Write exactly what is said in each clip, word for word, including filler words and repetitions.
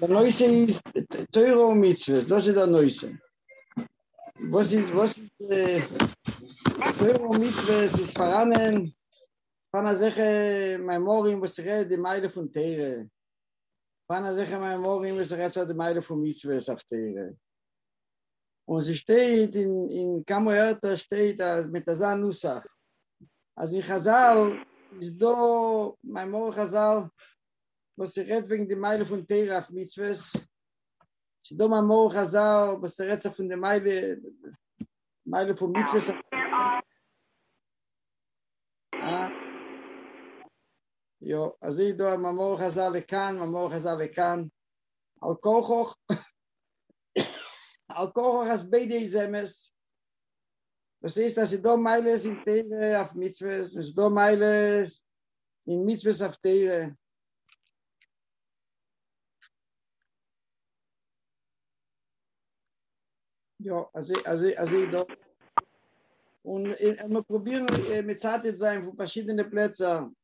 Der Neueste ist Teuro und Mitzvahs, das ist der Neueste. Was ist, was ist, äh, Teuro und Mitzvahs ist voran, von der Sache, mein Morim, was redet, die Meile von Teire. Von der Sache, mein Morim, was redet, die Meile von Mitzvahs auf Teire. Und sie steht in, in Kamoerta, steht als mit der Sanusach. Also in Chazal ist da, mein Morim Chazal, was sie redet wegen der Meile von Teire auf Mitzvahs. שדום המור חזר בסרצף von der Meile Meile von Mitzvahs. Ah, jo, also ich da המור חזר לכאן, המור חזר לכאן. על כוחך, על כוחך as beide zemes. Das ist, dass da Meile sind Teire auf Mitzvahs, dass da Meile in Mitzvahs auf Teire. Ja, also, also, also da. Und äh, wir probieren äh, mit Zeit zu sein von verschiedenen Plätzen.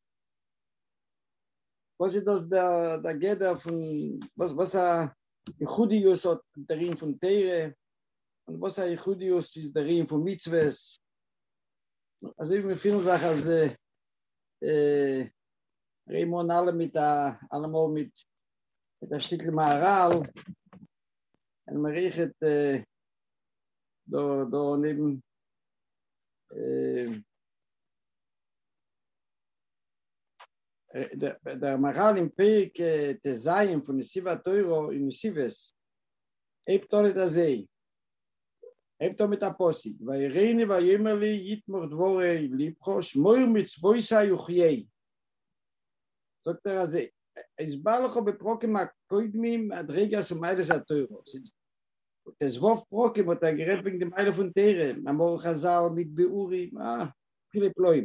Was ist das der, der Geder von, was, was er Judius hat, darin von Teire, und was er Judius ist darin von Mitzvahs. Also ich finde Sachen, als äh, äh, Raymond alle mit der, allemal mit, mit der Stickel Maharal, und man riecht, äh, da, da neben äh, der, der Maharal im Peik äh, Tezaim von Nesiva Teuro in Nesivas hebt er das See, hebt er mit Apostel, weil Reine war jemali Yitmor Dvore Libcho, Shmoir Mitzvoisa Yuchiyei. Sagt er das See. Es balcho beprokem akoidmim adregas umailes Teuro. Das Wurf Prokem hat er gerät wegen dem Meile von Teire. Amor Chazal mit Beuri, ah, viele Ploim.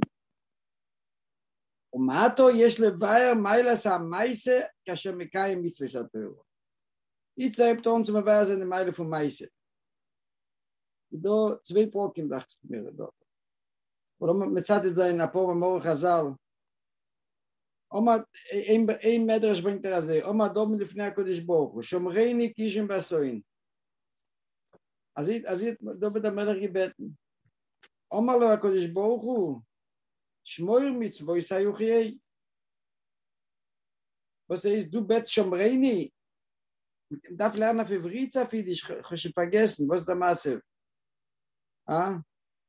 Und Mato, יש לבאר Meiles am Meise, כאשר מקיים מצווה התורה. Jetzt sagt uns, wir werden in der Meile von Meise. Da zwei Prokem, dachte ich mir dort. Warum mit Zeit sein, Apo, Amor Chazal. Oma, ein, ein Medrash bringt er also, Oma, Dom, Lifnei HaKodesh Baruch Hu, Shomreini, Kishim, Basoin. אז היא דובר המלך gebeten. אמר לו הקדוש ברוך הוא, שמור מצווי סיוחי. Was ist, du bet Shomreini? Ich darf lernen auf Ivrit, ich habe schon vergessen, was ist der Maße? Ah?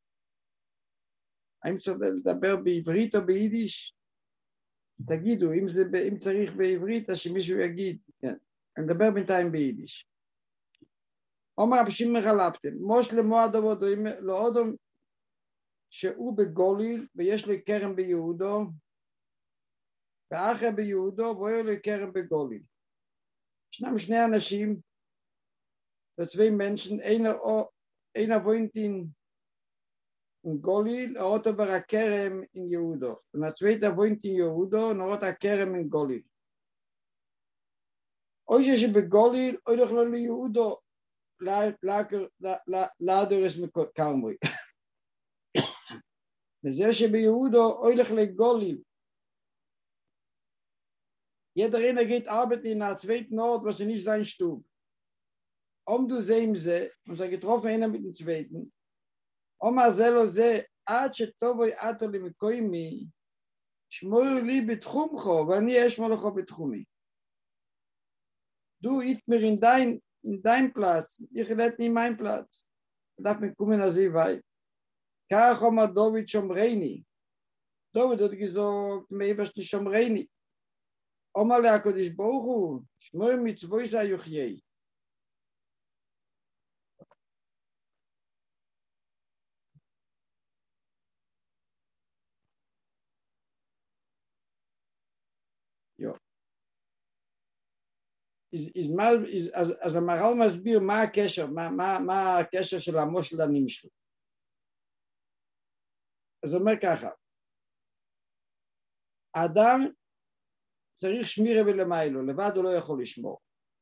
Einem zu לדבר בעברית או ביידיש? תגידו, אם צריך בעברית, אז שמישהו יגיד. אני מדבר בינתיים ביידיש. אומר רבי שמעון חלפתם, מוש למועד עבודו לא אדם שהוא בגוליל ויש לו כרם ביהודו ואחר ביהודו ויש לו כרם בגוליל. ישנם שני אנשים, zwei Menschen, einer, einer wohnt in, in Golil, er hat aber ein Kerem in Jehudo. Und der zweite wohnt in Jehudo und er hat ein Kerem in Golil. Euch ist bei Golil, euch doch nur Jehudo, לאדר יש מקרמוי. וזה שביהודו הולך לגוליל. Jeder einer geht arbeiten in der zweiten Ort, was er nicht sein Stub. Om du sehen sie, und er getroffen einer mit dem zweiten. Om er zelo ze, עד שטובוי עתו למקוימי, שמור לי בתחומך, ואני אשמור לך בתחומי. Du, ich mir in dein in dein Platz, ich lebe in mein Platz. Ich darf mich kommen, als ich weiß. Kach oma David Shomreini. David hat gesagt, mir ist nicht Shomreini. Oma le HaKadosh Baruch Hu, Shmor mitzvoisa yuchiyei. Ja. is is mal is as as a maral masbir ma kesher ma ma ma kesher של המושל לנמשל. אז אומר ככה, האדם צריך שמירה ולמיילו, לבד הוא לא יכול לשמור.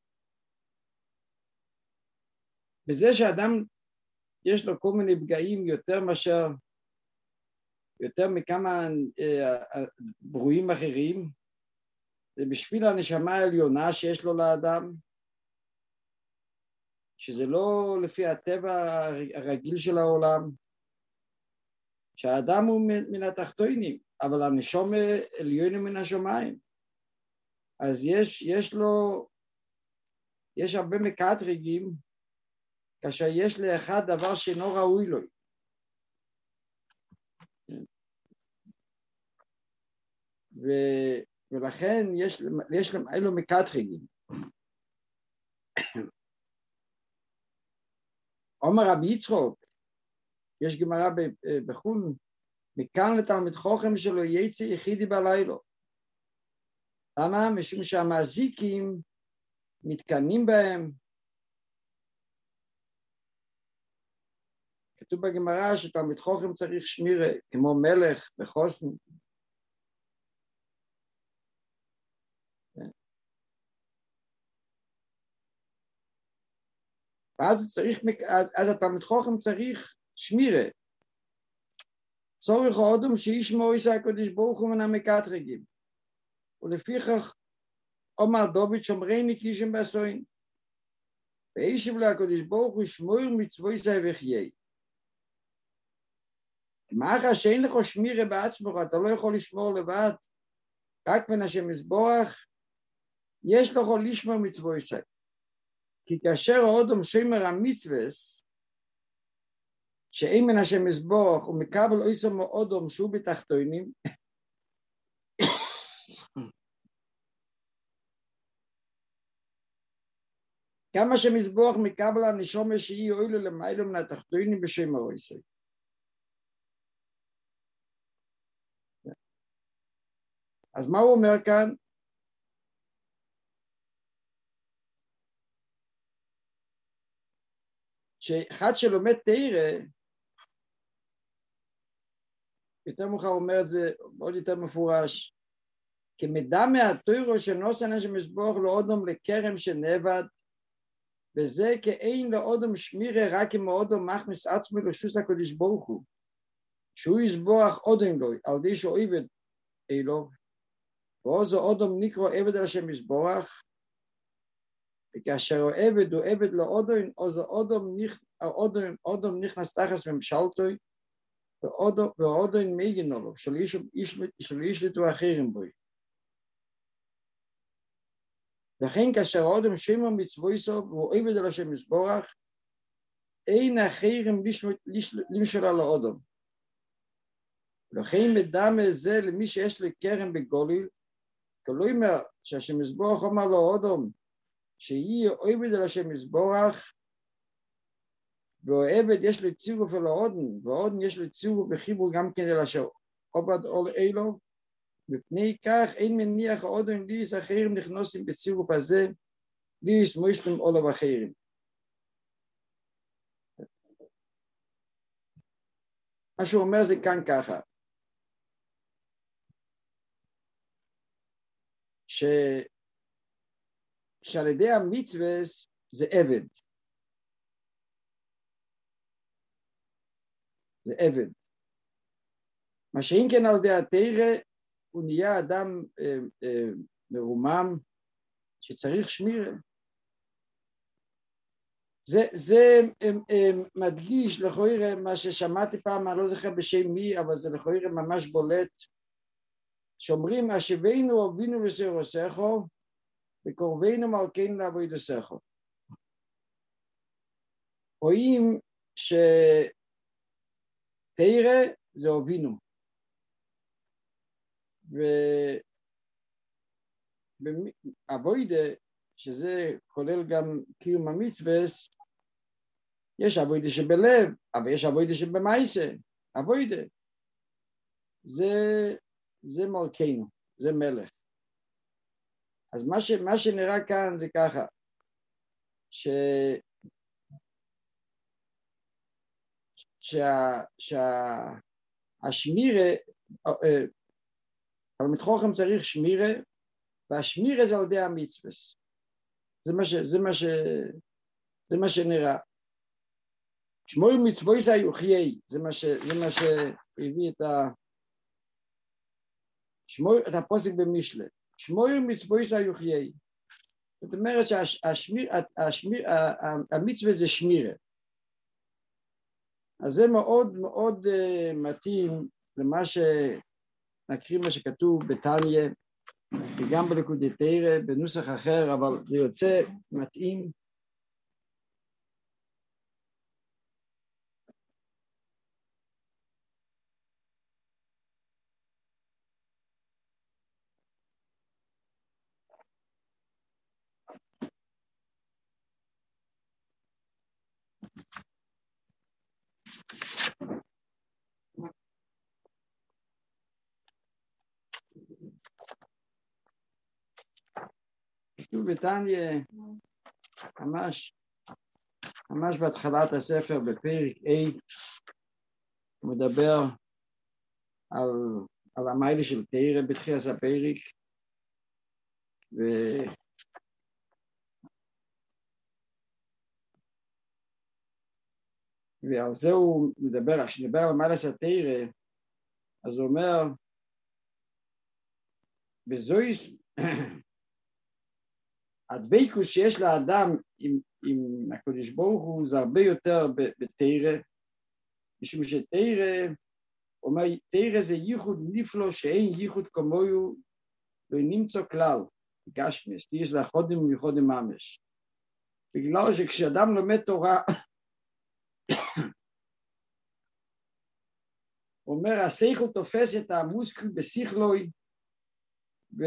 בזה שאדם יש לו כל מיני פגעים יותר מאשר, יותר מכמה אה, ברואים אחרים, זה בשביל הנשמה העליונה שיש לו לאדם, שזה לא לפי הטבע הרגיל של העולם, שהאדם הוא מן התחתונים, אבל הנשום עליון מן השמיים. אז יש, יש לו, יש הרבה מקטרגים, כאשר יש לאחד דבר שאינו ראוי לו. ו, ולכן יש, יש להם אלו מקטרגים. אומר רבי יצחוק, יש גמרא בחולין, מכאן לתלמיד חוכם שלו יצא יחידי בלילה. למה? משום שהמזיקים מתקנים בהם. כתוב בגמרא שתלמיד חוכם צריך שמירה, כמו מלך וחוסן. ואז צריך, אז, אז התלמיד חוכם צריך שמירה. צורך האדם שישמעו איסא הקדוש ברוך הוא מן המקטרגים. ולפיכך אומר דוד שומרני קישם בעשוין. וישב לו הקדוש ברוך הוא שמור מצוותיו וחיי. מאחר שאין לך שמירה בעצמך, אתה לא יכול לשמור לבד, רק מן השם יזבח, יש לך לשמור מצוותיו. כי כאשר האדם שומר המצוות, שאין מן השם יזבח ומקבל איסו מאדם שהוא בתחתונים, כמה שמזבוח מקבל הנשמה שהיא אוילו למיילו מן התחתונים בשם הרויסי. אז מה הוא אומר כאן? שאחד שלומד תורה, יותר מאוחר אומר את זה עוד יותר מפורש, כמידע מהתורה שנוסן השם יזבח לאודם לכרם שנאבד, וזה כאין לאודם שמירה רק אם האודם מחמיס עצמו לשוס הקדוש ברוך הוא, שהוא יזבח אודם לו, על די שהוא עבד אלו, ואוזו אודם נקרא עבד על השם יזבח, וכאשר הוא עבד הוא עבד לאודם, אוזו אודם נכנס תחת ממשלתוי, ואודם מגינו לו, שלא ישלטו אחרים בו. וכן כאשר האדם שומר מצוותיו והוא עובד על השם יזבח, אין אחרים למשול על האדם. לכן מדמה זה למי שיש לו כרם בגוליל, כלומר שהשם יזבח אומר לו האדם שיהיה עובד על השם יזבח, והעבד יש לו צירוף על האדם, והאדם יש לו צירוף בחיבור גם כן אל אשר עובד על אלו, מפני כך אין מניח האדם ליס אחרים נכנסים בצירוף הזה, ליס מושלם עולב אחרים. מה שהוא אומר זה כאן ככה, ש... שעל ידי המצווה זה עבד. זה עבד. מה שאם כן על ידי התורה, הוא נהיה אדם אה, אה, מרומם שצריך שמירה. זה, זה אה, אה, מדגיש לכאורה מה ששמעתי פעם, אני לא זוכר בשם מי, אבל זה לכאורה ממש בולט, שאומרים, אשבינו אבינו לסירוסךו, וקורבנו מלכנו לעבודתךו. רואים שתורה זה אבינו. ועבודה, שזה כולל גם קיום המצוות, יש עבודה שבלב, אבל יש עבודה שבמעשה. עבודה זה, זה מלכנו, זה מלך. אז מה, ש, מה שנראה כאן זה ככה, ש, שה, שהשמירה, תלמיד חכם צריך שמירה, והשמירה זה על ידי המצוות. זה מה ש, זה מה ש, זה מה שנראה. שמור מצוותיו וחיי, זה מה ש, זה מה שהביא את ה, שמור את הפוסק במשלי. שמור מצוותיו וחיי. זאת אומרת שהמצווה זה שמירה. אז זה מאוד מאוד מתאים למה שנקריא מה שכתוב בתניא, וגם בליקוטי תורה, בנוסח אחר, אבל זה יוצא מתאים. כתוב בתניא, ממש, ממש בהתחלת הספר, בפרק A, הוא מדבר על, על המיילה של תורה בתחילת הפרק, ו... ועל זה הוא מדבר, כשנדבר על המיילה של תורה, אז הוא אומר, בזויס, הדבקות שיש לאדם עם, עם הקדוש ברוך הוא זה הרבה יותר בתורה, משום שתורה, אומר, תורה זה ייחוד נפלא שאין ייחוד כמוהו ונמצא כלל, גשמס, תהיה זה חודם ומיוחודם ממש. בגלל שכשאדם לומד תורה, אומר, השכל תופס את המושכל בשכלוי, ו...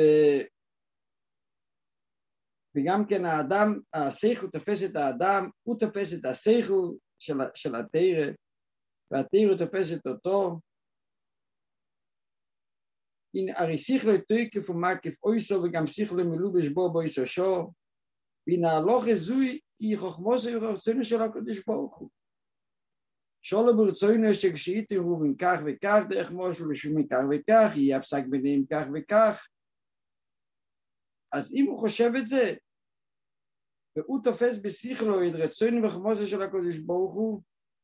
וגם כן האדם, השכל תופס את האדם, הוא תופס את השכל של, של התורה, והתורה תופסת אותו. הנה, הרי שכלו תוקף ומקיף אויסו, וגם שכלו מלובש בו באויסו שו, והנה הלוכה זוי היא חוכמוסו ורצונו של הקדוש ברוך הוא. שולו ברצונו שכשאיתרו בין כך וכך, דרך מושל ושומעים כך וכך, יהיה הפסק ביניהם כך וכך. אז אם הוא חושב את זה, והוא תופס בשכלו את רצונו וחוכמוסו של הקדוש ברוך הוא,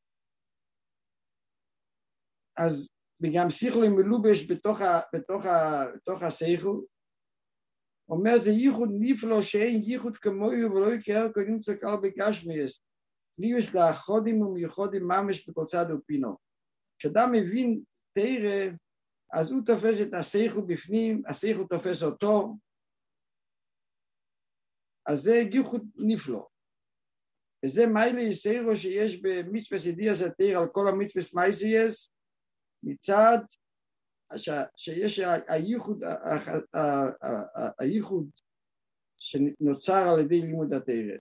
אז וגם שכלו מלובש בתוך, ה, בתוך, ה, בתוך השכל, אומר זה ייחוד נפלא שאין ייחוד כמוהו ולא יקרה קודם צקל בגשמיאס, ליאוס לאחודים ומיוחודים ממש בכל צד ופינו. כשאדם מבין תורה, אז הוא תופס את השכל בפנים, השכל תופס אותו, אז זה ייחוד נפלא. וזה מיילה יסיירו שיש במצווה ידיעס התורה על כל המצווה מייסייס, מצד שיש הייחוד, הייחוד שנוצר על ידי לימוד התורה.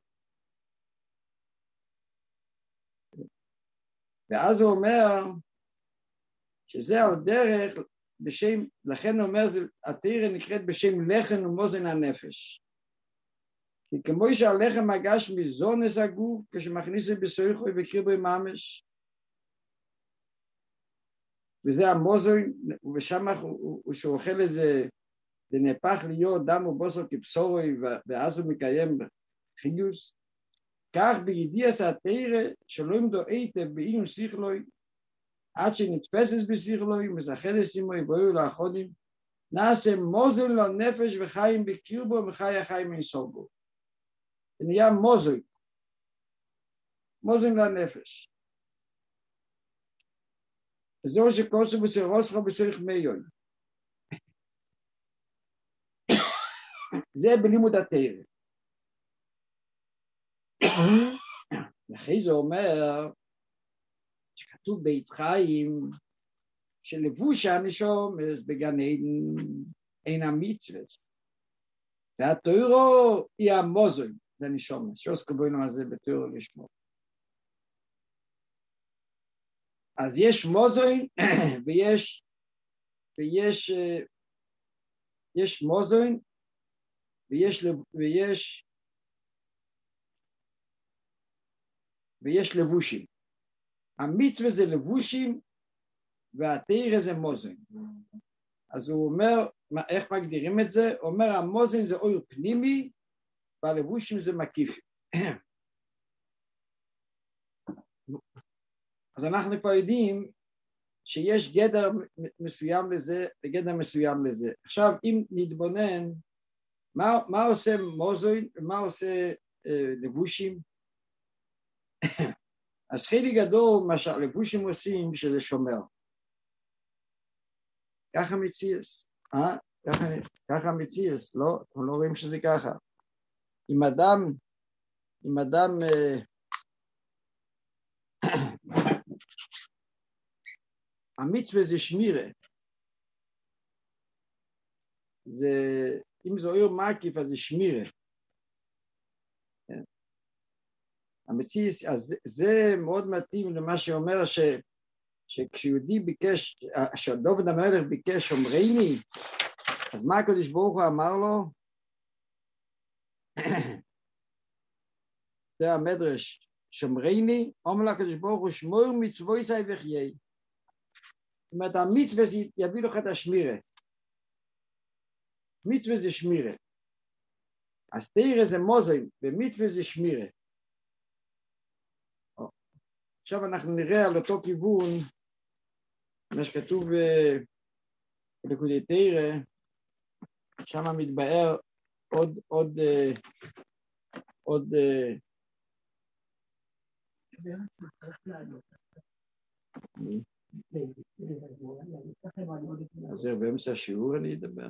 ואז הוא אומר שזה על דרך בשם, לכן הוא אומר, התורה נקראת בשם לחם ומוזן הנפש. כי כמו שהלחם הגשמי זונס הגוף, כשמכניס את בסויכו וקריבו ממש, וזה המוזן, ושם הוא אוכל איזה, זה נהפך להיות דם ובוסר כבשורוי, ואז הוא מקיים חיוס. כך בידיעס התורה שלא ימדו היטב בעניין שכלוי, עד שנתפסס בשכלוי, מזכר לסימוי ובואו לאחודים, נעשה מוזן לנפש וחיים בקרבו וחי החיים אינסוף בו. זה נהיה מוזן, מוזן לנפש. וזהו שכוסו בסירוסך ובסירך מיון. זה בלימוד התורה. אחרי זה אומר, שכתוב בעץ חיים, שלבוש הנשומס בגן עדן אין המצווה. והתורה היא המוזן לנשומס, שעוסק בנו על זה בתורה לשמור. אז יש מוזן ויש, ויש, יש מוזן ויש, ויש, ויש לבושים. המצווה זה לבושים והתורה זה מוזן. אז הוא אומר, איך מגדירים את זה? הוא אומר, המוזן זה אור פנימי והלבושים זה מקיף. אז אנחנו פה יודעים שיש גדר מסוים לזה וגדר מסוים לזה. עכשיו, אם נתבונן מה, מה עושה מוזוין, מה עושה אה, לבושים? אז חלק גדול מה שהלבושים עושים שזה שומר. ככה מציאס, אה? ככה, ככה מציאס, לא, אנחנו לא רואים שזה ככה. אם אדם, אם אדם, אה, המצווה זה שמירה, זה, אם זה אויר מקיף אז זה שמירה. המציאס, אז זה, זה מאוד מתאים למה שאומר ש, שכשיהודי ביקש, שדוד המלך ביקש שומרני, אז מה הקדוש ברוך הוא אמר לו? זה המדרש, שומרני, אומר לקדוש ברוך הוא שמור מצוותיי וחיי. זאת אומרת, המצווה יביא לך את השמירה. מצווה זה שמירה. אז תראה זה מוזן, ומצווה זה שמירה. עכשיו אנחנו נראה על אותו כיוון, מה שכתוב בליקוטי תורה, שם מתבאר עוד, עוד, עוד, אז זה באמצע השיעור אני אדבר.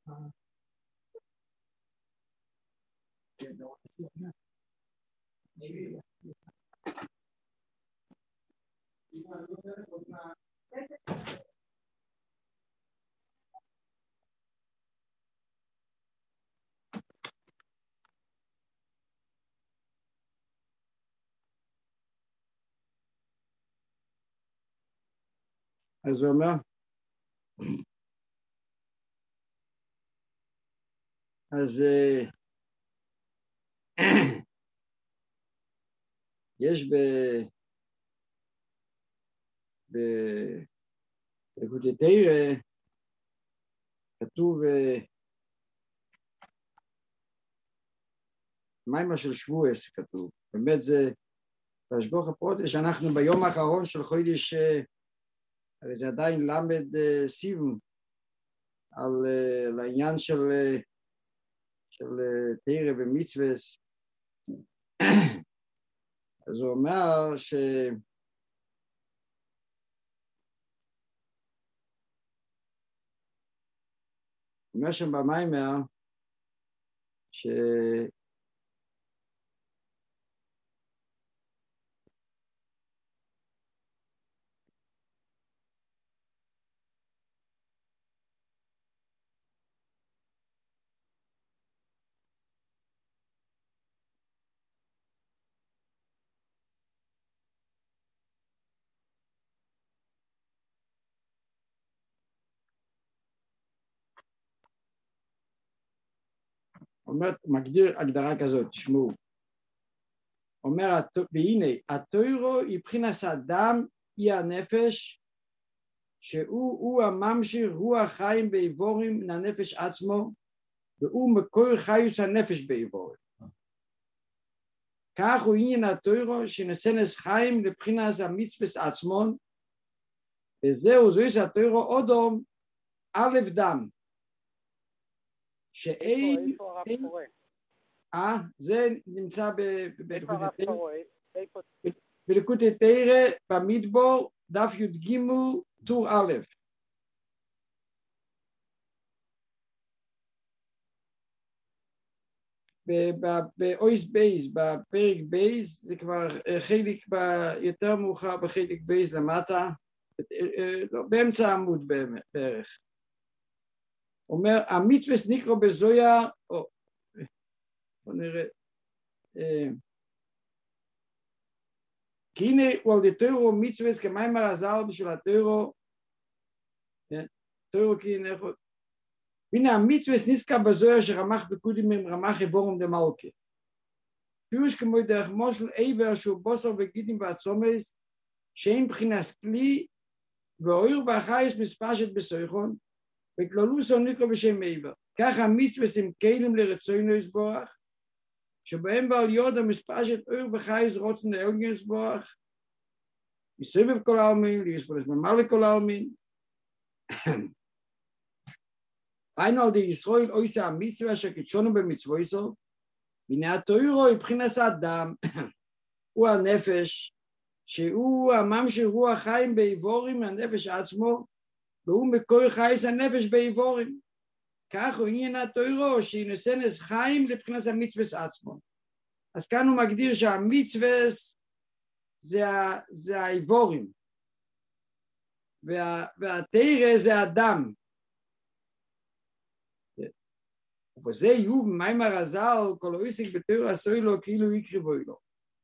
אז הוא אומר, אז יש ב... בליקוטי תורה כתוב מיימר של שבועס כתוב, באמת זה בהשגוח הפרוטס שאנחנו ביום האחרון של חודש, הרי זה עדיין למד סיבן על, על העניין של, של תורה ומצווס. אז הוא אומר ש... אומר שם במיימר ש... אומר, מגדיר הגדרה כזאת, תשמעו. אומר, והנה, התוירו היא מבחינת האדם, היא הנפש, שהוא הוא הממשיך רוח חיים באיבורים מן הנפש עצמו, והוא מקור חיוס הנפש באיבורים. כך הוא עניין התוירו שנשנס חיים לבחינת המצווס עצמון, וזהו זוהי התוירו אודום א' דם. שאין... איפה הרב קורא? אה, זה נמצא בליקוטי תורה במדבור, דף י"ג טור א'. באויס בייס, בפרק בייס, זה כבר חלק יותר מאוחר בחלק בייס למטה, באמצע העמוד בערך. אומר, המצווס נקרא בזויה, או, בוא נראה, כי הנה הוא על די תוירו מצווס כמיימר הזל בשביל התוירו, תוירו כי הנה, והנה המצווס נזכר בזויה שרמח בקודים עם רמח איבורום דמלכה. פירוש כמו דרך מושל עבר שהוא בוסר וגידים ועצומס, שאין מבחינת כלי, ואויר והחייס מספשת בסויכון, וכללוסו נקרא בשם עבר. ככה המצווס הם כלים לרצוינו יסבורך, שבהם בעל יוד המספשת אויר וחייס רוצן לאלגן יסבורך, מסביב כל העלמין, ליסבולס ממלא כל העלמין. היינו על די ישראל עושה המצווה שקידשונו במצוותו, והנה התורה היא מבחינת האדם, הוא הנפש, שהוא הממשיך רוח חיים באיבורים, הנפש עצמו, והוא מקור חייס הנפש באיבורים. כך הוא עניין התורה, שהיא נותנת חיים לבחינת המצווה עצמו. אז כאן הוא מגדיר שהמצווה זה, זה האיבורים, וה, והתורה זה הדם. וזה יהיו במאמר הז"ל, כל העוסק בתורה עשוי לו כאילו יקריבו לו.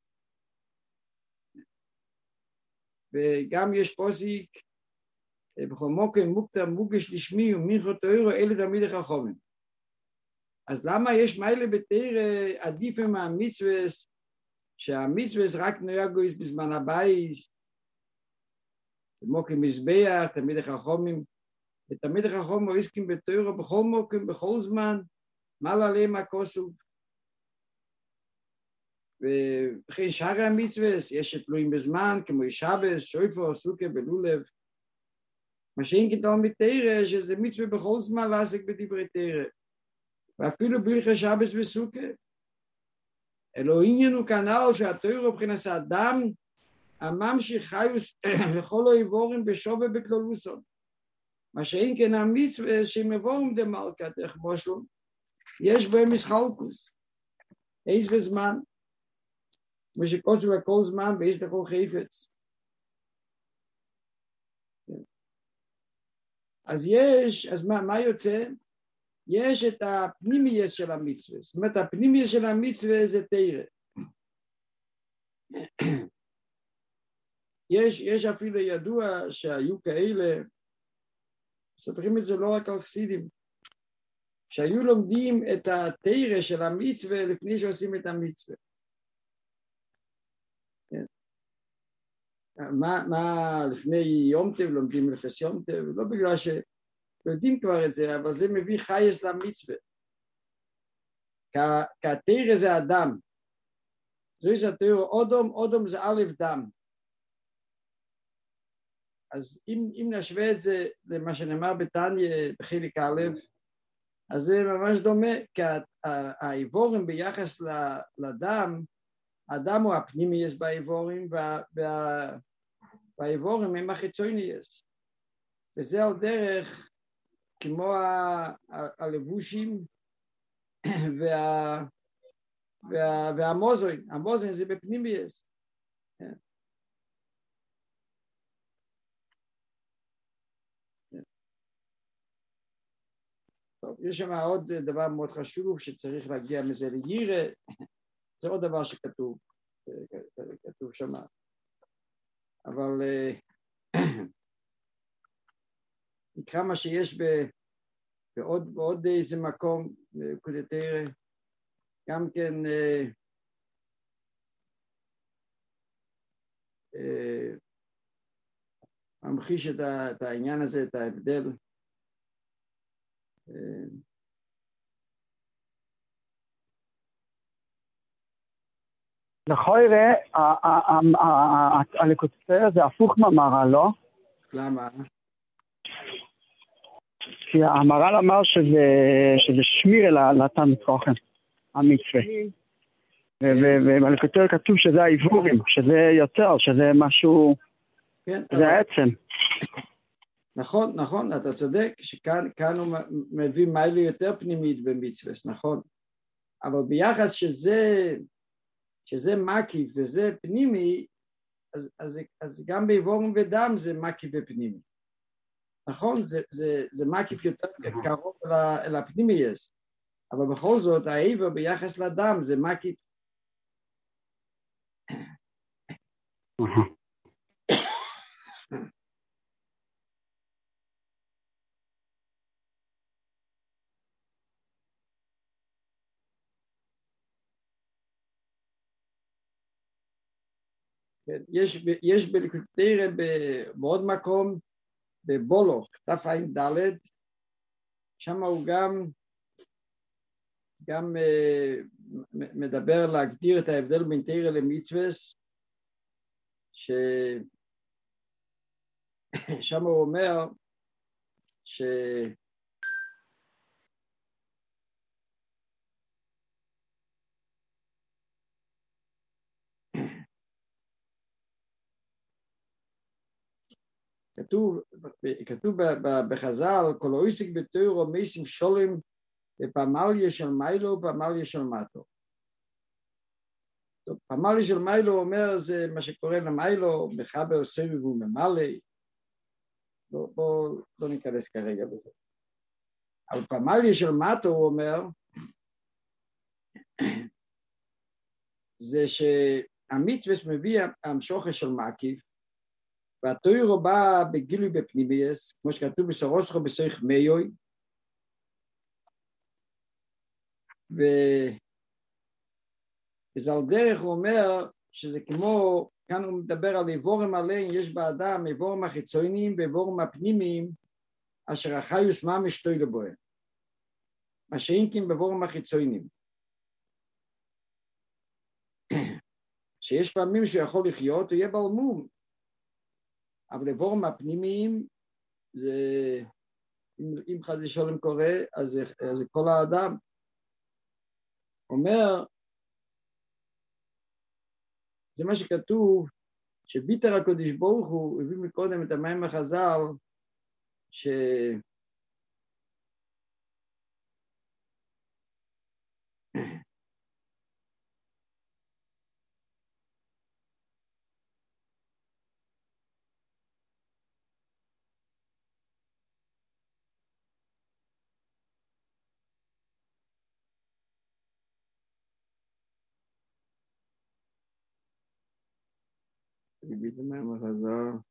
וגם יש פוסק, בכל מוקם מוקטע מוגש לשמי ומינכו תורה אלה תלמידי חכמים. אז למה יש מיילה בתורה עדיף מהמצווה, שהמצווה רק נוהגו בזמן הבייס, מוקם מזבח, תלמידי חכמים, ותלמידי חכמים עוסקים בתורה בכל מוקם, בכל זמן, מעל עליהם הכוסוב. וכן שאר המצווה, יש תלויים בזמן, כמו שבס, שויפר, סוכה ולולב. מה שאין כתלמיד תורה, שזה מצווה בכל זמן לעסק בדברי תורה. ואפילו בהלכות שבס וסוכה. אלוהים הוא כנ"ל שהתורה מבחינת האדם, הממשיך חיוס לכל האיבורים בשווה בכללותו. מה שאין כן המצווה שהם איבורים דמלכא תחבושלו, יש בהם מסחלקוס, איז וזמן, כמו שכוסף לכל זמן ואיז לכל חפץ. אז יש, אז מה, מה יוצא? יש את הפנימיות של המצווה, זאת אומרת הפנימיות של המצווה זה תורה. יש, יש אפילו ידוע שהיו כאלה, מספרים את זה לא רק על חסידים, שהיו לומדים את התורה של המצווה לפני שעושים את המצווה. מה, מה לפני יום טוב לומדים מלכס יום טוב, לא בגלל שיודעים כבר את זה, אבל זה מביא חייס למצווה. כי התורה זה אדם, זו יש התורה אודום, אודום זה א' דם. אז אם, אם נשווה את זה למה שנאמר בתניא בחלק א', אז זה ממש דומה, כי האיבורים ביחס לדם, האדם הוא הפנימייס באיבורים, והאיבורים הם החיצונייס. וזה על דרך כמו הלבושים והמוזוין. המוזוין זה בפנימייס. טוב, יש שם עוד דבר מאוד חשוב שצריך להגיע מזה לירא, זה עוד דבר שכתוב, כתוב שם, אבל נקרא מה שיש בעוד, בעוד איזה מקום, בקודי תורה, גם כן ממחיש את העניין הזה, את ההבדל. לכוירא, הליקוטי תורה זה הפוך מהמהר"ל, לא? למה? כי המהר"ל אמר שזה שמירה לתלמיד חכם, המצווה. ובליקוטי תורה כתוב שזה האיבורים, שזה יותר, שזה משהו, זה העצם. נכון, נכון, אתה צודק, שכאן הוא מביא מיילה יותר פנימית במצווה, נכון. אבל ביחס שזה, שזה מקיף וזה פנימי, אז, אז, אז גם באיבורים ודם זה מקיף ופנימי. נכון, זה, זה, זה מקיף יותר קרוב אל הפנימייס, אבל בכל זאת האיבר ביחס לדם זה מקיף. יש, יש בליקוטי תורה בעוד מקום, בבולוך, דף ע"ד, שם הוא גם, גם uh, מדבר להגדיר את ההבדל בין תורה למצווה, ששם הוא אומר ש... כתוב, כתוב בחז"ל, כל העוסק בתורה מייסים שולם בפמליה של מיילו ופמליה של מטו. פמליה של מיילו אומר זה מה שקורא למיילו, מחבר סבב וממלא, בואו בוא, לא ניכנס כרגע בזה. אבל פמליה של מטו הוא אומר, זה שהמצווה מביא המשוכר של מקיף, והתוירו בא בגילוי בפנימייס, כמו שכתוב בסורוסכו בסויך מיוי, וזה על דרך הוא אומר שזה כמו, כאן הוא מדבר על איבורים עליהם, יש באדם איבורים החיצוניים ואיבורים הפנימיים, אשר החיוס ממש תוירו בוהם, מה שאינקים באיבורים החיצוניים. שיש פעמים שהוא יכול לחיות, הוא יהיה בעל מום, אבל איבורים הפנימיים, זה, אם, אם חד ושלום קורה, אז זה, אז זה כל האדם. אומר, זה מה שכתוב, שביטר הקודש ברוך הוא, הביא מקודם את המים החז"ל, ש... הביא את המים החז"ל,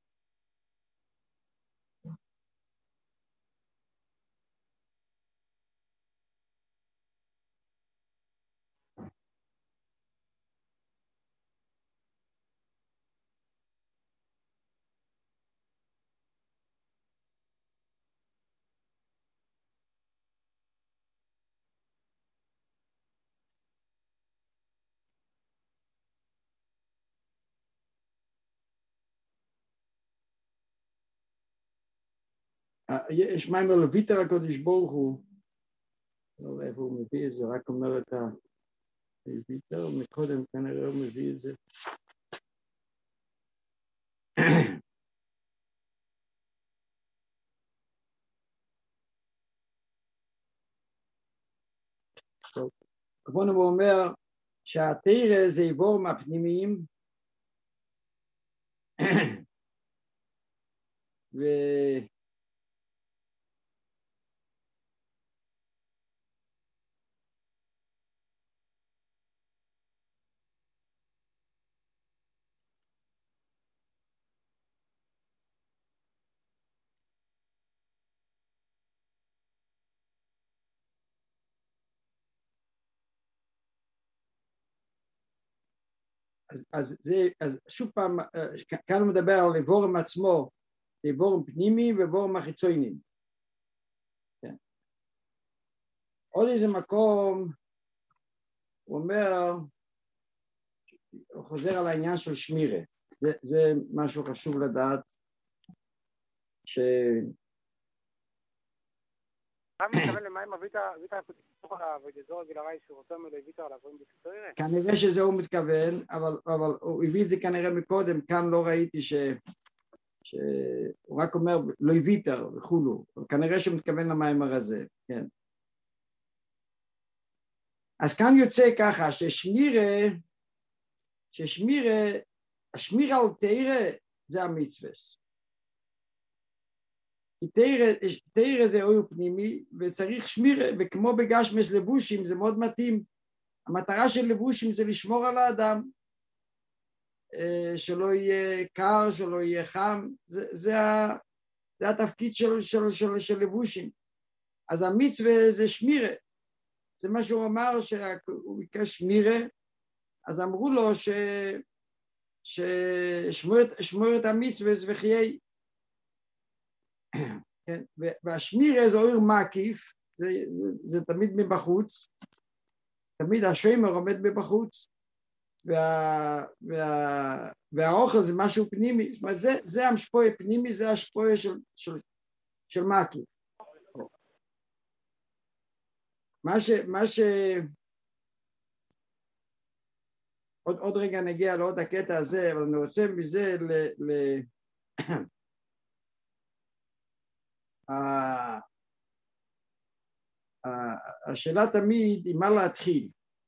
יש מים על ביטר הקודש ברוך הוא, לא יודע איפה הוא מביא את זה, רק אומר את הביטר, מקודם כנראה הוא מביא את זה. כמובן הוא אומר שהתירה זה איבורים הפנימיים, ו... אז, אז, זה, אז שוב פעם, כאן הוא מדבר על איבורים עצמו, זה איבורים פנימיים ואיבורים החיצוניים. כן. עוד איזה מקום, הוא אומר, הוא חוזר על העניין של שמירה, זה, זה משהו חשוב לדעת, ש... כנראה שזה הוא מתכוון, אבל, אבל הוא הביא את זה כנראה מקודם, כאן לא ראיתי ש... שהוא רק אומר לא הביטר וכולו, כנראה שהוא מתכוון למיימר הזה, כן. אז כאן יוצא ככה ששמירה, ששמירה, השמירה על תירה זה המצווה. תירה זה אור פנימי וצריך שמירה, וכמו בגשמס לבושים זה מאוד מתאים. המטרה של לבושים זה לשמור על האדם, שלא יהיה קר, שלא יהיה חם, זה, זה, זה התפקיד של, של, של, של לבושים. אז המצווה זה שמירה, זה מה שהוא אמר, שהוא ביקש שמירה, אז אמרו לו ש, ששמור את המצווה זה וחיי. כן, והשמירה זה אור מקיף, זה, זה, זה תמיד מבחוץ, תמיד השמר עומד מבחוץ, וה, וה, והאוכל זה משהו פנימי, זאת אומרת, זה, זה המשפוע פנימי, זה השפוע של, של, של מקיף. מה ש, מה ש, עוד, עוד רגע נגיע לעוד הקטע הזה, אבל אני רוצה מזה ל, ל, השאלה תמיד היא מה להתחיל.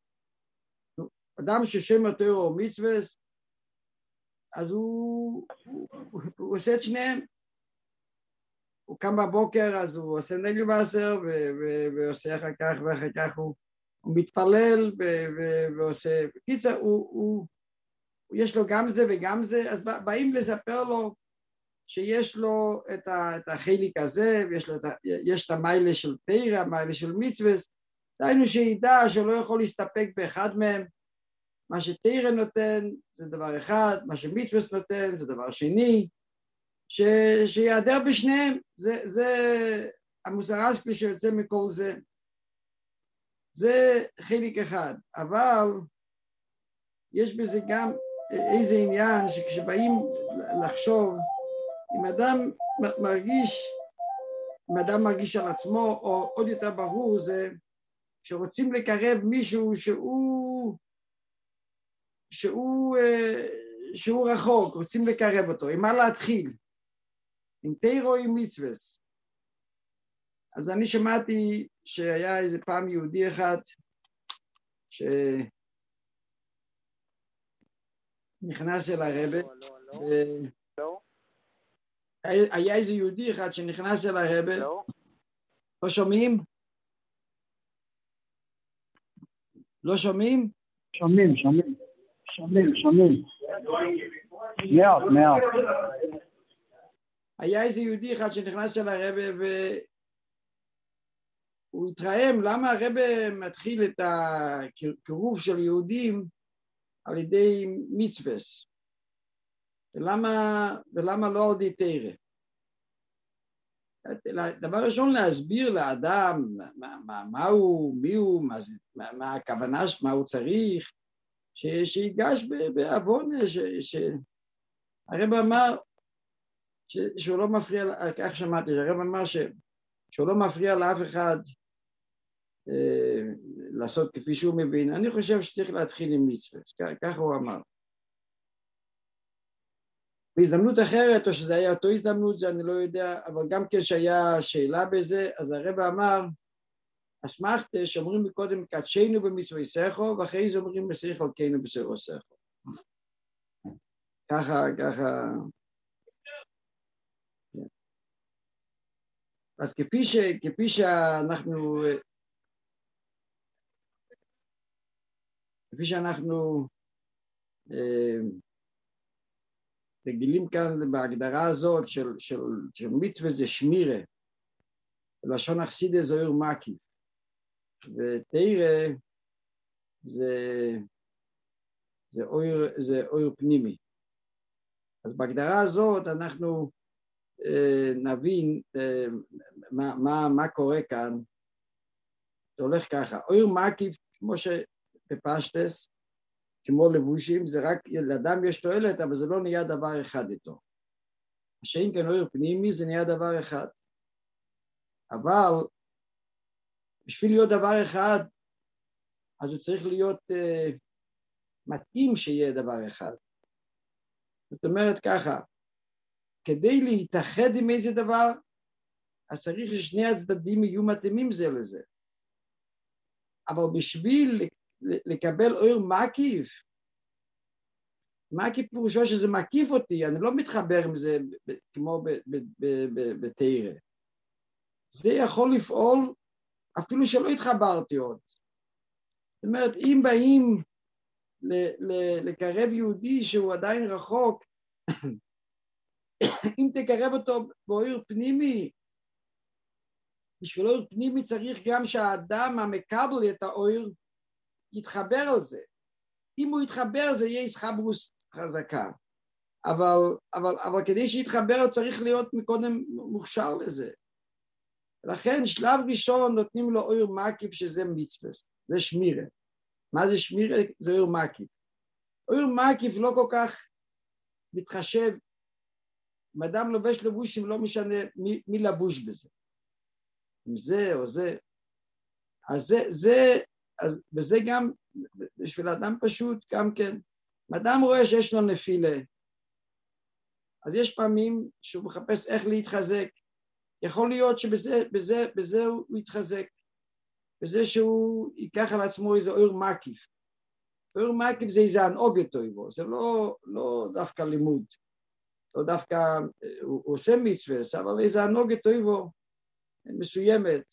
אדם ששומר תורה או מצוות, אז הוא, הוא, הוא, הוא עושה את שניהם. הוא קם בבוקר, אז הוא עושה נגל ועשר, ועושה אחר כך, ואחר כך הוא, הוא מתפלל, ו- ו- ועושה... בקיצר, הוא, הוא, יש לו גם זה וגם זה, אז באים לספר לו שיש לו את, ה, את החלק הזה, ויש לו את, ה, יש את המיילה של תורה, המיילה של מצוות, דיינו שידע שלא יכול להסתפק באחד מהם, מה שתורה נותן זה דבר אחד, מה שמצוות נותן זה דבר שני, ש, שיעדר בשניהם, זה, זה המוסר השכל שיוצא מכל זה, זה חלק אחד, אבל יש בזה גם איזה עניין שכשבאים לחשוב, אם אדם מרגיש, אם אדם מרגיש על עצמו, או עוד יותר ברור זה, שרוצים לקרב מישהו שהוא, שהוא, שהוא רחוק, רוצים לקרב אותו, עם מה להתחיל? עם תורה או עם מצוות? אז אני שמעתי שהיה איזה פעם יהודי אחד, שנכנס אל הרבי, היה איזה יהודי אחד שנכנס אל הרבי, לא שומעים? לא שומעים? שומעים, שומעים, שומעים, שומעים. מאוד, מאוד. היה איזה יהודי אחד שנכנס אל הרבי והוא התרעם למה הרבי מתחיל את הקירוב של יהודים על ידי מצוות, ולמה, ולמה לא על ידי תורה. דבר ראשון להסביר לאדם מה, מה, מה הוא, מי הוא, מה, מה הכוונה, מה הוא צריך, ש, שיגש בעוון, שהרב אמר ש, שהוא לא מפריע, כך שמעתי, שהרב אמר ש, שהוא לא מפריע לאף אחד אה, לעשות כפי שהוא מבין. אני חושב שצריך להתחיל עם מצוות, כך הוא אמר. בהזדמנות אחרת, או שזה היה אותו הזדמנות, זה אני לא יודע, אבל גם כשהיה שאלה בזה, אז הרב אמר, אסמכתה שאומרים מקודם קדשנו במצוותיך, ואחרי זה אומרים מסריח חלקנו בסירותיך. ככה, ככה. אז כפי ש, כפי שאנחנו, כפי שאנחנו אה, רגילים כאן בהגדרה הזאת של, של, של מצווה זה שמירה, לשון החסידה זה אור מקיף, ותורה זה, זה, אור, זה אור פנימי. אז בהגדרה הזאת אנחנו אה, נבין אה, מה, מה, מה קורה כאן. זה הולך ככה, אור מקיף כמו שבפשטס, כמו לבושים, זה רק, לאדם יש תועלת, אבל זה לא נהיה דבר אחד איתו. שאם כן אור פנימי, זה נהיה דבר אחד. אבל, בשביל להיות דבר אחד, אז הוא צריך להיות uh, מתאים שיהיה דבר אחד. זאת אומרת ככה, כדי להתאחד עם איזה דבר, אז צריך ששני הצדדים יהיו מתאימים זה לזה. אבל בשביל לקבל אור מקיף, מקיף פירושו שזה מקיף אותי, אני לא מתחבר עם זה כמו בתורה. זה יכול לפעול אפילו שלא התחברתי עוד. זאת אומרת, אם באים לקרב יהודי שהוא עדיין רחוק, אם תקרב אותו באור פנימי, בשביל אור פנימי צריך גם שהאדם המקבל את האור יתחבר על זה. אם הוא יתחבר זה יהיה סחברוס חזקה. אבל, אבל, אבל כדי שיתחבר הוא צריך להיות מקודם מוכשר לזה. לכן שלב ראשון נותנים לו אור מקיף שזה מצוות, זה שמירה. מה זה שמירה? זה אור מקיף. אור מקיף לא כל כך מתחשב, אם אדם לובש לבושים לא משנה מי, מי לבוש בזה. אם זה או זה. אז זה, זה, אז, וזה גם, בשביל אדם פשוט גם כן, אם אדם רואה שיש לו נפילה, אז יש פעמים שהוא מחפש איך להתחזק, יכול להיות שבזה בזה, בזה הוא יתחזק, בזה שהוא ייקח על עצמו איזה אור מקיף. אור מקיף זה איזה הנהוגת טויבו, זה לא, לא דווקא לימוד, לא דווקא, הוא, הוא עושה מצווה, אבל איזה הנהוגת טויבו מסוימת,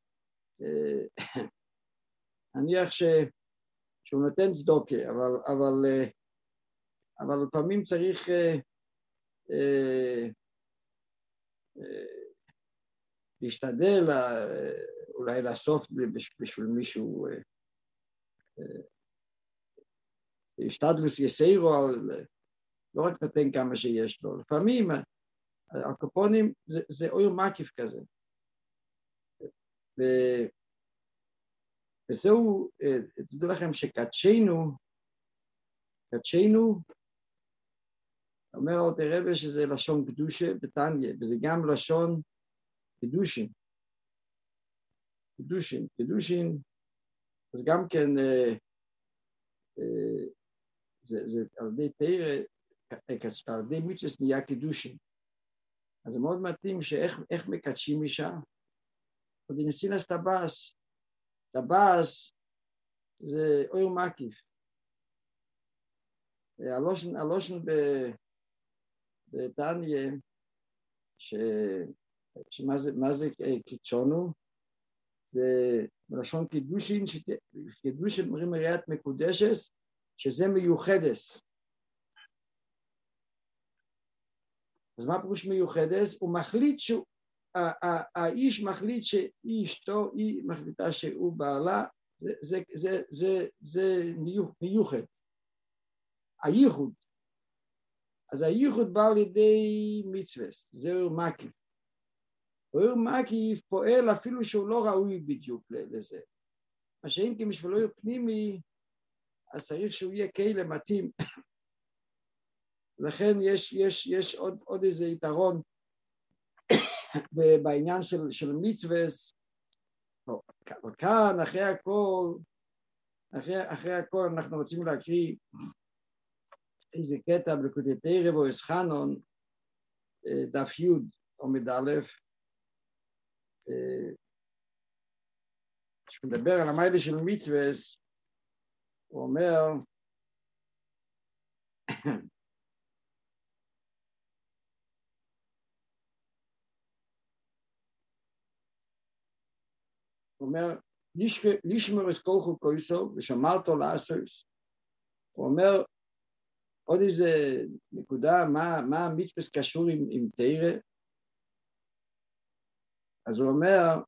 נניח ש, שהוא נותן צדוקה, אבל, אבל, אבל לפעמים צריך אה, אה, אה, להשתדל אולי לאסוף בשביל מישהו, להשתדלוס יסיירו, לא רק נותן כמה שיש לו, לפעמים הקופונים זה, זה אור מקיף כזה. ו, וזהו, תדעו לכם שקדשנו, קדשנו, אומר אותי רבי שזה לשון קדושה בתניא, וזה גם לשון קידושין. קידושין, קידושין, אז גם כן, אה, אה, זה, זה על ידי תרא, על ידי מצווה נהיה קידושין. אז זה מאוד מתאים שאיך איך מקדשים אישה. עוד נסינס טבאס, טבאס זה אור מקיף. הלושן, הלושן בתניא, ש... שמה זה, מה זה קידשונו? זה מלשון קידושין, קידושין אומרים ראיית מקודשת, שזה מיוחדס. אז מה פירוש מיוחדס? הוא מחליט שהוא, האיש מחליט שהיא אשתו, היא מחליטה שהוא בעלה, זה, זה, זה, זה, זה מיוחד. הייחוד. אז הייחוד בא לידי מצווה, זהו מקיף. אור מקיף פועל אפילו שהוא לא ראוי בדיוק לזה. מה שאם כי משבילו יהיה פנימי, אז צריך שהוא יהיה כאלה מתאים. לכן יש, יש, יש עוד, עוד איזה יתרון בעניין של, של מצווה. וכאן, אחרי הכל, אחרי, אחרי הכל אנחנו רוצים להקריא איזה קטע בליקוטי תרא ואוהס חנון, דף י' עמוד א', כשמדבר על המיילה של מצווה, הוא אומר, הוא אומר, לישמור את כל חוקויסו ושמרתו לעשויס. הוא אומר, עוד איזה נקודה, מה, מה המצווה קשור עם, עם תרא? אז הוא אומר,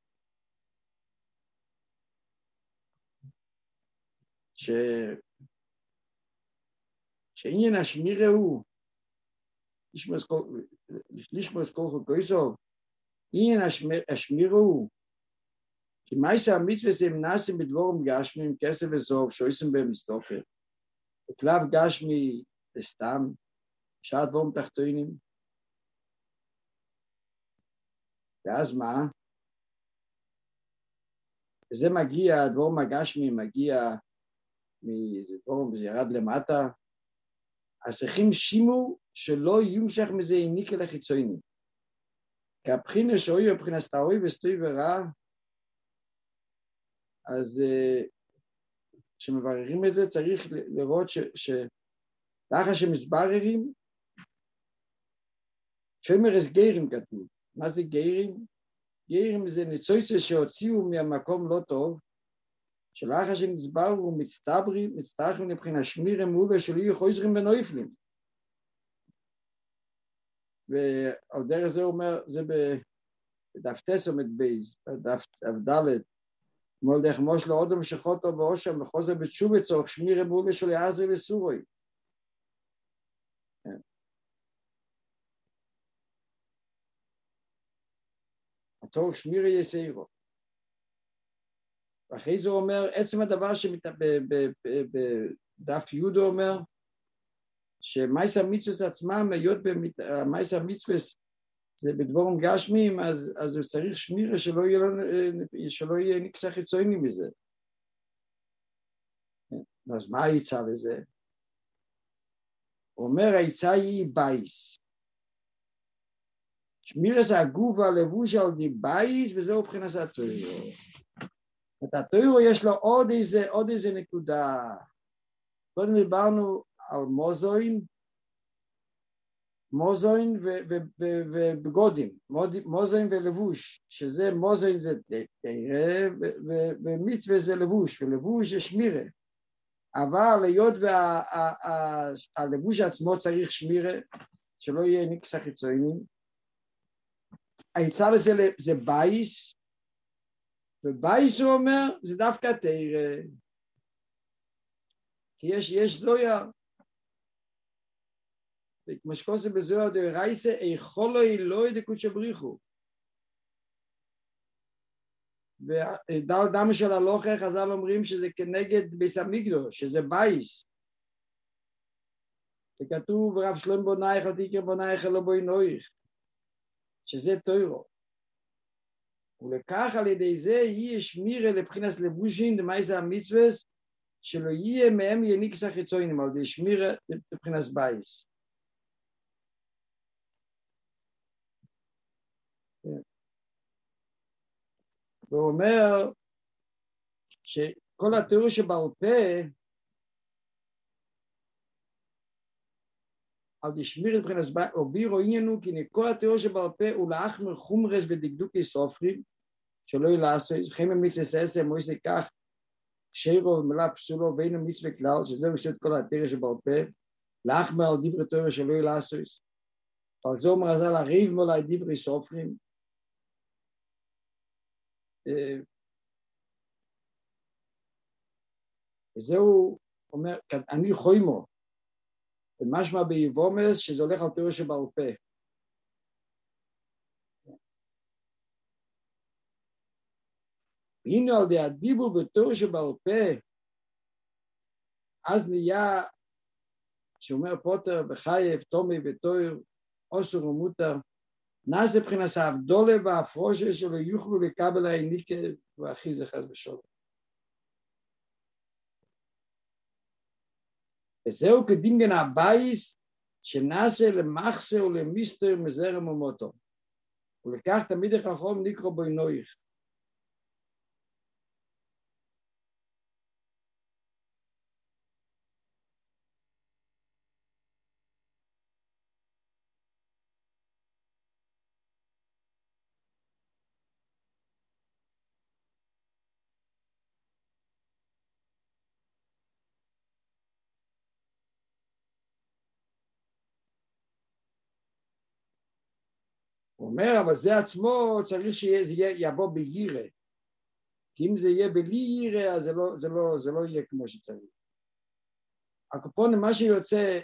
ש... שעניין השמירה הוא, לשמור את כל חוקויסו, עניין השמירה הוא, כי מייסה המצווה זה מנסים בדבורם גשמי עם כסף וזוב, שויסם בהם מסתופר. וכלב גשמי לסתם, שעת דבורם תחתונים. ואז מה? וזה מגיע, דבורם הגשמי מגיע, מדבורם זה ירד למטה, אז צריכים שימו שלא יומשך מזה איניקה לחיצוינים. כי הבחינה שאוי הבחינה סתאוי וסתוי ורע, אז כשמבררים את זה צריך לראות שלאחר שמסבררים, שמרס גיירים כתוב. מה זה גיירים? גיירים זה ניצוצות שהוציאו מהמקום לא טוב, שלאחר שנסברו מצטברים, מצטרכים לבחינה שמירה מעובה שלא יהיו חוזרים ונויפלים. ועל דרך זה הוא אומר, זה בדף תסומת בייז, בדף ד' מול דרך מוש לא אודם שחוטו ואושם וחוזר בתשובה צורך שמירה מעובה שלא יעזר לסורוי. הצורך שמירה יסיירו. ואחרי זה הוא אומר, עצם הדבר שבדף יהודה אומר, שמייס המצווה עצמם, היות במייס המצווה זה בדבורם גשמים, אז, אז הוא צריך שמירה שלא יהיה, שלא יהיה נקסה חיצוני מזה. אז מה היצא לזה? הוא אומר, היצא היא בייס. שמירס הגוף והלבוש על די בייס, וזהו מבחינת התוירו. את התוירו יש לו עוד איזה, עוד איזה נקודה. קודם דיברנו על מוזוין, מוזוין ובגודים, מוזוין ולבוש, שזה מוזוין זה תראה, ומצווה זה לבוש, ולבוש זה שמירה. אבל היות והלבוש עצמו צריך שמירה, שלא יהיה ניקס החיצונים, היצא לזה זה בייס, ובייס הוא אומר, זה דווקא תראה, כי יש, יש זויה, וכמו שקוסה בזויה דרייסה, איכולוי לא ידקות שבריחו. ודמה של הלוכה, חז"ל אומרים שזה כנגד ביס המקדוש, שזה בייס. וכתוב, רב שלום בונייך, אל תקרא בונייך, לא בוי נויך, שזה תוירו. ולכך על ידי זה יהיה שמירה לבחינס לבושין, דמייסה המצווס, שלא יהיה מהם יניקס החיצונים, על ידי שמירה לבחינס בייס. והוא אומר שכל התיאור שבעל פה על דשמיר מבחינת אובירו עניינו כי כל התיאור שבעל פה הוא לאחמר חומרס ודקדוקי סופרים שלא ילעשו, חמם מצווה עשר מויסי כך שירו ומלה פסולו ואינו מצווה כלל, שזה עושה את כל התיאור שבעל פה, לאחמר על דברי תיאור שלא ילעשו. אבל זה אומר הזל הריב מולי דברי סופרים, וזהו אומר, אני חוימו, ומשמע ביבומס שזה הולך על תיאור שבעל פה. והנה על די הדיבור בתיאור שבעל פה, אז נהיה, שאומר פוטר וחייב, תומי ותויר, אוסר ומותר, נעשה מבחינת האבדולה והפרושה שלו יוכלו לקבל העניקה והכי זכר בשולם. וזהו כדינגן הבייס שנעשה למחסה ולמיסטר מזרם ומוטו. ולכך תמיד החכום נקרא בו נויך. הוא אומר, אבל זה עצמו צריך שזה יבוא בירה. כי אם זה יהיה בלי ירה, אז זה לא, זה לא, זה לא יהיה כמו שצריך. הקופון, מה שיוצא,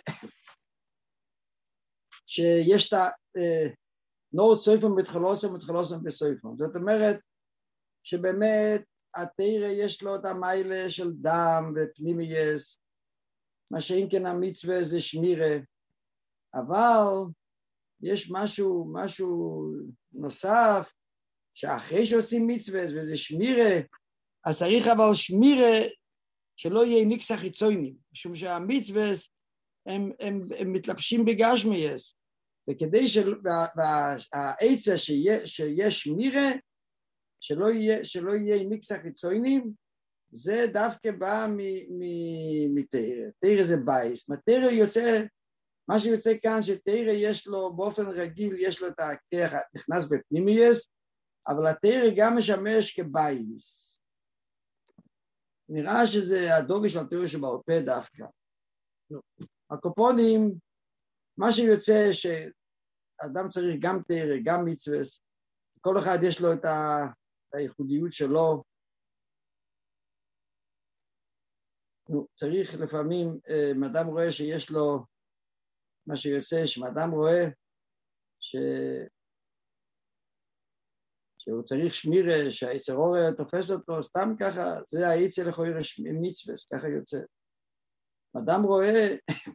שיש את הנורד סויפון בתחלוסם ותחלוסם בסויפון. זאת אומרת, שבאמת, התירה יש לו את המיילה של דם ופנימייס, מה שאם כן המצווה זה שמירה, אבל יש משהו, משהו נוסף, שאחרי שעושים מצווה וזה שמירה, אז צריך אבל שמירה שלא יהיה ניקס החיצונים, משום שהמצווה הם, הם, הם מתלבשים בגשמייס, וכדי שהעצה שיש שמירה, שלא יהיה, שלא יהיה ניקס החיצונים, זה דווקא בא מתאר. תאר זה בייס. מתאר יוצא, מה שיוצא כאן שתאר יש לו, באופן רגיל, יש לו את הכרך, נכנס בפנימייס, אבל התאר גם משמש כבייס. נראה שזה הדוגש של התאר שבעל פה דווקא. הקופונים, מה שיוצא שאדם צריך גם תאר, גם מצווה, כל אחד יש לו את הייחודיות שלו, צריך לפעמים, אם אדם רואה שיש לו, מה שיוצא, שאדם רואה ש... שהוא צריך שמירה, שהיצר אור תופס אותו, סתם ככה, זה היצר לכויר מצווה, ככה יוצא. אדם רואה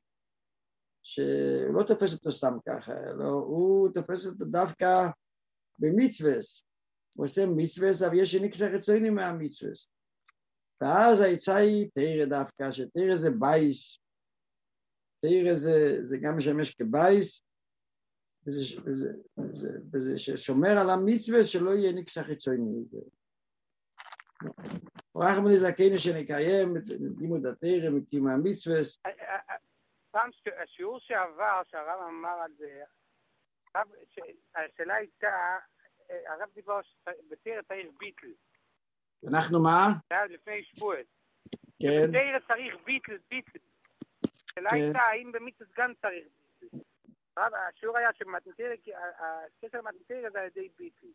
שהוא לא תופס אותו סתם ככה, לא, הוא תופס אותו דווקא במצווה. הוא עושה מצווה, אבל יש ניקס החיצונים מהמצווה. ואז היצא היא תאיר דווקא, שתאיר זה בייס, תאיר זה, זה גם משמש כבייס, וזה, וזה, וזה, וזה ששומר על המצווה שלא יהיה ניקס החיצוני. רחם נזכנו שנקיים את לימוד התורה מקים המצווה. פעם השיעור שעבר שהרב אמר על זה, השאלה הייתה, הרב דיבר בתורה צריך ביטל. אנחנו מה? זה היה לפני שבועית. כן. בתורה צריך ביטל, ביטל. השאלה הייתה האם במצווה גם צריך ביטל. השיעור היה שהקשר למתנתר זה על ידי ביטל.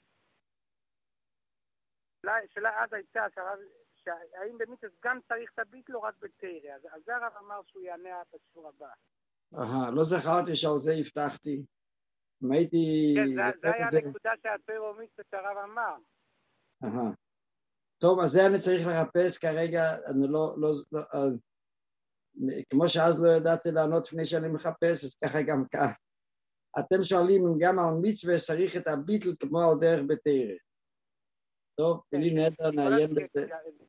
השאלה אז הייתה שהאם במצווה גם צריך את הביטל או רק בתורה. אז על זה הרב אמר שהוא יענה בשיעור הבא. אהה, לא זכרתי שעל זה הבטחתי. אם הייתי... כן, זה היה הנקודה שהתורה ומצווה שהרב אמר. אהה. טוב, אז זה אני צריך לחפש כרגע, אני לא, לא, לא, כמו שאז לא ידעתי לענות לפני שאני מחפש, אז ככה גם כאן. אתם שואלים אם גם על מצווה צריך את הביטל כמו על דרך בתורה. טוב, בלי נדע נעיין בזה.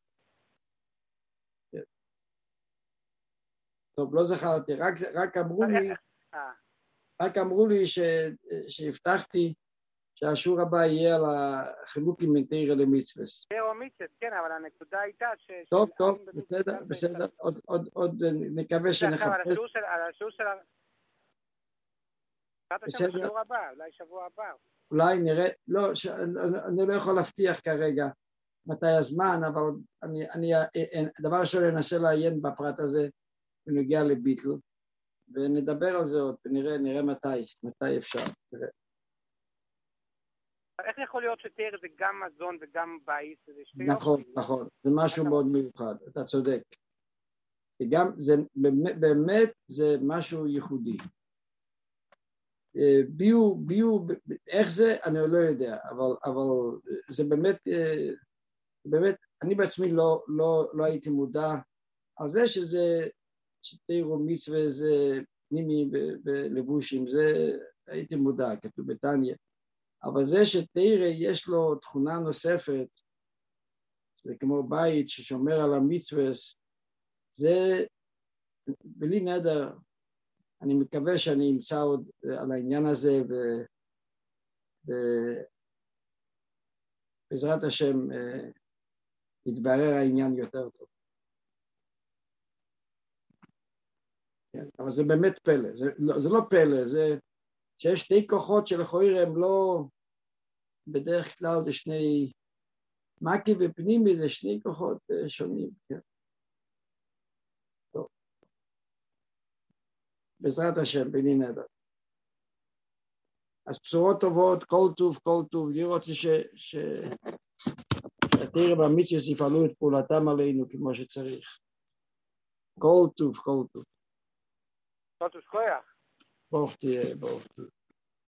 טוב, לא זכרתי, רק, רק אמרו לי, רק אמרו לי ש, שהבטחתי שהשיעור הבא יהיה על החילוק עם תורה למצווה. תורה ומצווה, כן, אבל הנקודה הייתה ש... טוב, טוב, בסדר, בסדר, עוד, עוד, עוד נקווה שנחפש. על השיעור של... על השיעור של... בסדר. שיעור הבא, אולי שבוע הבא. אולי נראה, לא, ש... אני לא יכול להבטיח כרגע מתי הזמן, אבל אני, אני, דבר ראשון אנסה לעיין בפרט הזה, ונגיע לביטל, ונדבר על זה עוד, ונראה, נראה מתי, מתי אפשר. נראה. איך יכול להיות שתראה זה גם מזון וגם בית? נכון, נכון, זה משהו מאוד מיוחד, אתה צודק. גם זה, באמת זה משהו ייחודי. ביו, ביו, איך זה, אני לא יודע, אבל, אבל זה באמת, באמת, אני בעצמי לא, לא, לא הייתי מודע על זה שזה, שתראה מצווה זה פנימי בלבושים, זה הייתי מודע, כתוב בתניא. אבל זה שתראה יש לו תכונה נוספת, זה כמו בית ששומר על המצווה, זה בלי נדר, אני מקווה שאני אמצא עוד על העניין הזה, ובעזרת השם יתברר העניין יותר טוב. כן, אבל זה באמת פלא, זה, זה לא פלא, זה שיש שתי כוחות שלכאורה הם לא, בדרך כלל זה שני, מקי ופנימי זה שני כוחות שונים, כן. טוב. בעזרת השם, בלי נדר. אז בשורות טובות, כל טוב, כל טוב, אני רוצה ש... ש... שהתראה במצווה יפעלו את פעולתם עלינו כמו שצריך. כל טוב, כל טוב. כל טוב שכוח. ברוך תהיה, ברוך תהיה.